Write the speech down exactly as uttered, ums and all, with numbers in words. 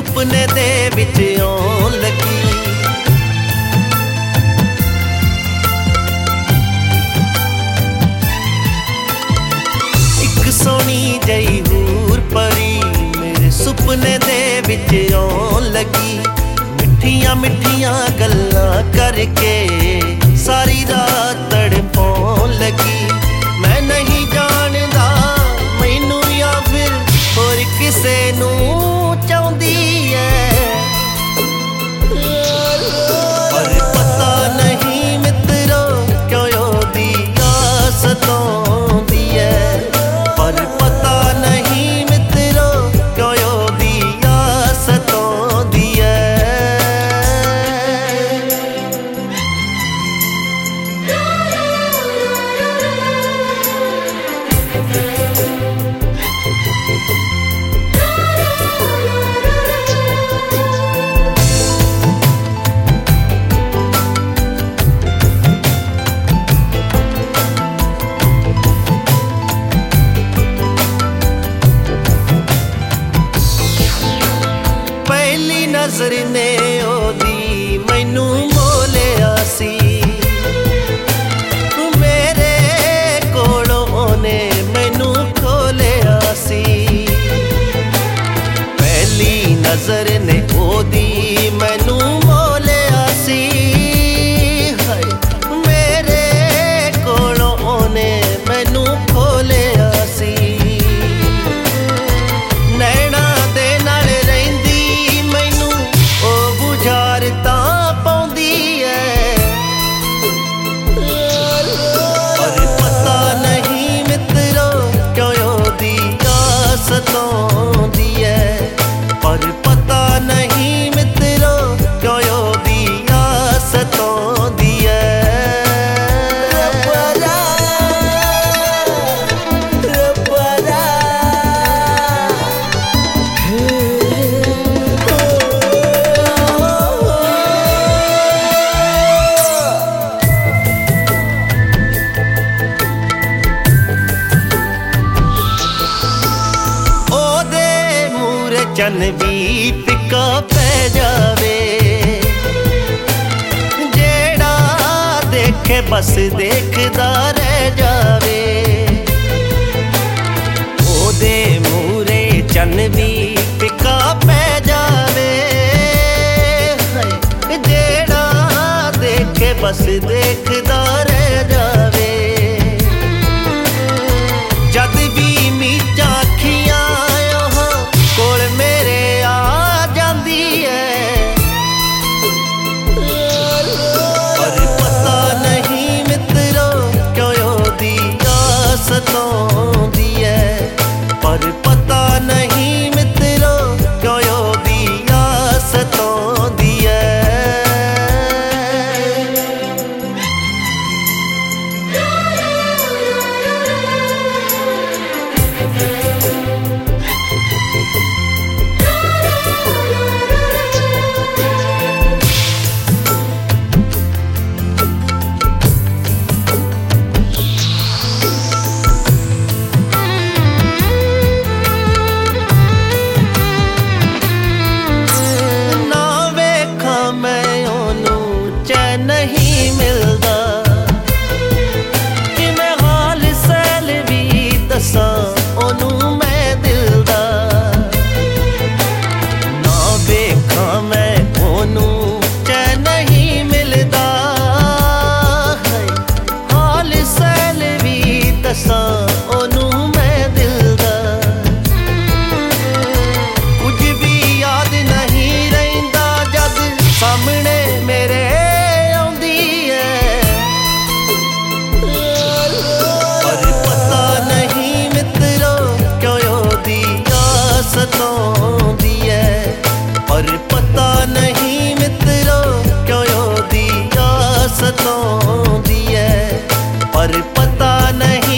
सुपने दे विच आउण लगी। एक सोहनी जही हूर परी मेरे सुपने दे विच आउण लगी। मिठियां मिठियां गल्लां करके सारी रात तड़पाउण लगी। मैं नहीं जानदा मैनू या फिर होर किसे नू चाहुंदी है, पर पता नहीं मित्रो क्यों ओदी आस सताउंदी है। पर पता नहीं मित्रो क्यों ओदी आस सताउंदी है। नज़र ने ओदी मैनू मोलिया सी, मेरे कोलों ओने मैनू खोलिया सी। पहली नज़र ने ओदी मैनू मोलिया सी, मेरे कोलों ओने मैनू खोलिया सी। नैना दे नाल रहिंदी मैनू ओ बुझारता पाउंदी है, पर पता नहीं मित्रो क्यों ओदी आस सताउंदी है। पर पता नहीं मित्रो क्यों ओदी आस सताउंदी है। चन भी फिका पै जावे, जेड़ा देखे बस देखदा रह जावे। ओदे मूरे चन भी फिका पै जावे, जेड़ा देखे बस देखदा रह जावे। जद भी मीचा अखियां कोल मेरे आ जांदी है, पर पता नहीं मित्रो क्यों ओदी आस सताउंदी है। पर पता नहीं मित्रो क्यों ओदी आस सताउंदी है। नहीं मिलदा कि मैं हाल सैल भी दसा ओनू मैं दिल दा। ना वेखा मैं ओनू चैन नहीं मिलदा, हाल सैल भी दसा ओनू मैं दिल दा। कुछ भी याद नहीं रहिंदा जद सामने मेरे सताउंदी है। पर पता नहीं मित्रो क्यों ओदी आस सताउंदी है। पर पता नहीं